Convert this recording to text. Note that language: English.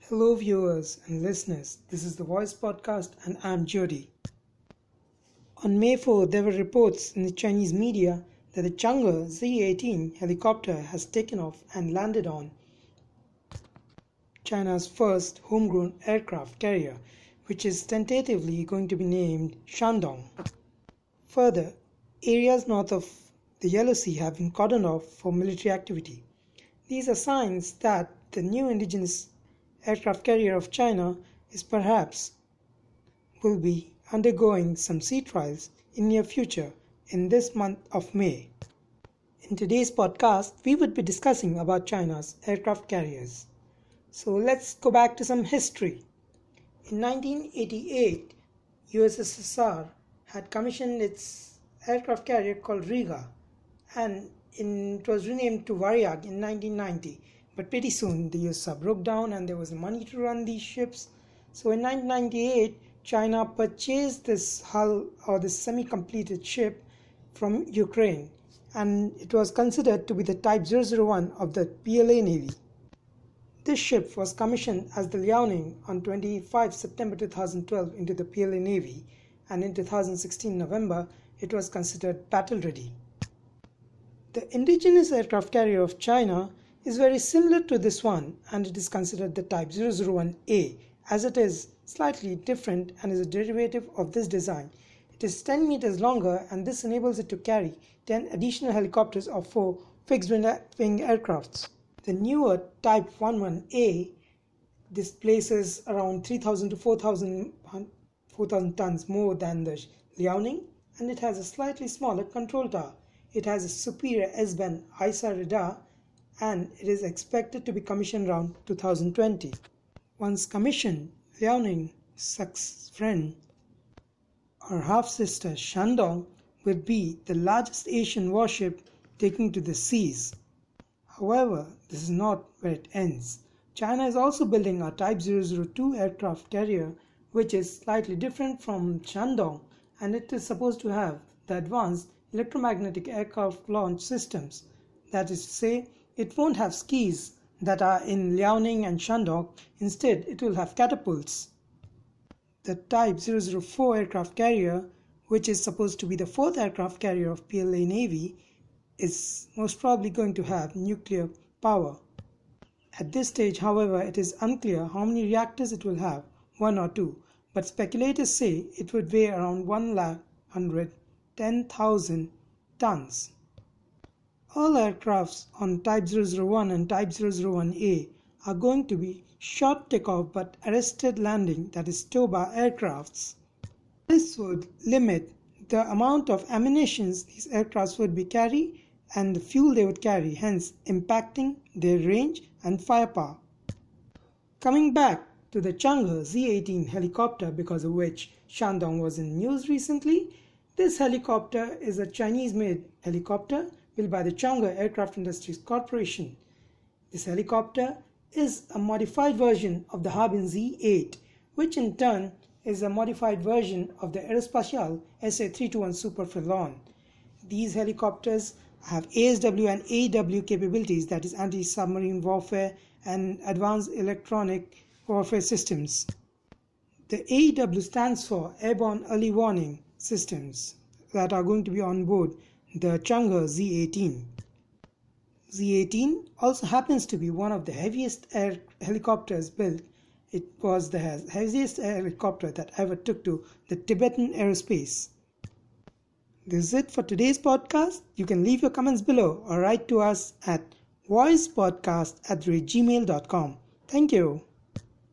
Hello, viewers and listeners. This is the Voice Podcast, and I'm Jody. On May 4, there were reports in the Chinese media that the Chang'e Z-18 helicopter has taken off and landed on China's first homegrown aircraft carrier, which is tentatively going to be named Shandong. Further, areas north of the Yellow Sea have been cordoned off for military activity. These are signs that the new indigenous aircraft carrier of China will be undergoing some sea trials in near future in this month of May. In today's podcast, we would be discussing about China's aircraft carriers. So let's go back to some history. In 1988, USSR had commissioned its aircraft carrier called Riga, and it was renamed to Varyag in 1990. But pretty soon the USSR broke down and there was money to run these ships. So in 1998, China purchased this hull or this semi-completed ship from Ukraine, and it was considered to be the Type 001 of the PLA Navy. This ship was commissioned as the Liaoning on 25 September 2012 into the PLA Navy, and in 2016 November it was considered battle ready. The indigenous aircraft carrier of China is very similar to this one, and it is considered the Type 001A, as it is slightly different and is a derivative of this design. It is 10 meters longer, and this enables it to carry 10 additional helicopters or 4 fixed-wing aircrafts. The newer Type 11A displaces around 3,000 to 4,000 tons more than the Liaoning, and it has a slightly smaller control tower. It has a superior S-band ISAR radar, and it is expected to be commissioned around 2020. Once commissioned, Liaoning's friend or half-sister Shandong will be the largest Asian warship taking to the seas. However, this is not where it ends. China is also building a Type 002 aircraft carrier, which is slightly different from Shandong, and it is supposed to have the advanced electromagnetic aircraft launch systems. That is to say, it won't have skis that are in Liaoning and Shandong. Instead, it will have catapults. The Type 004 aircraft carrier, which is supposed to be the fourth aircraft carrier of PLA Navy, is most probably going to have nuclear power. At this stage, however, it is unclear how many reactors it will have, 1 or 2, but speculators say it would weigh around 110,000 tons. All aircrafts on Type 001 and Type 001A are going to be short takeoff but arrested landing, that is TOBA aircrafts. This would limit the amount of ammunition these aircrafts would be carry and the fuel they would carry, hence impacting their range and firepower. Coming back to the Chang'e Z-18 helicopter, because of which Shandong was in news recently, this helicopter is a Chinese-made helicopter built by the Chang'e Aircraft Industries Corporation. This helicopter is a modified version of the Harbin Z-8, which in turn is a modified version of the Aerospatiale SA-321 Super Phelon. These helicopters have ASW and AEW capabilities, that is anti-submarine warfare and advanced electronic warfare systems. The AEW stands for Airborne Early Warning Systems that are going to be on board the Chang'e Z-18. Z-18 also happens to be one of the heaviest air helicopters built. It was the heaviest helicopter that ever took to the Tibetan aerospace. This is it for today's podcast. You can leave your comments below or write to us at voicepodcast@gmail.com. Thank you.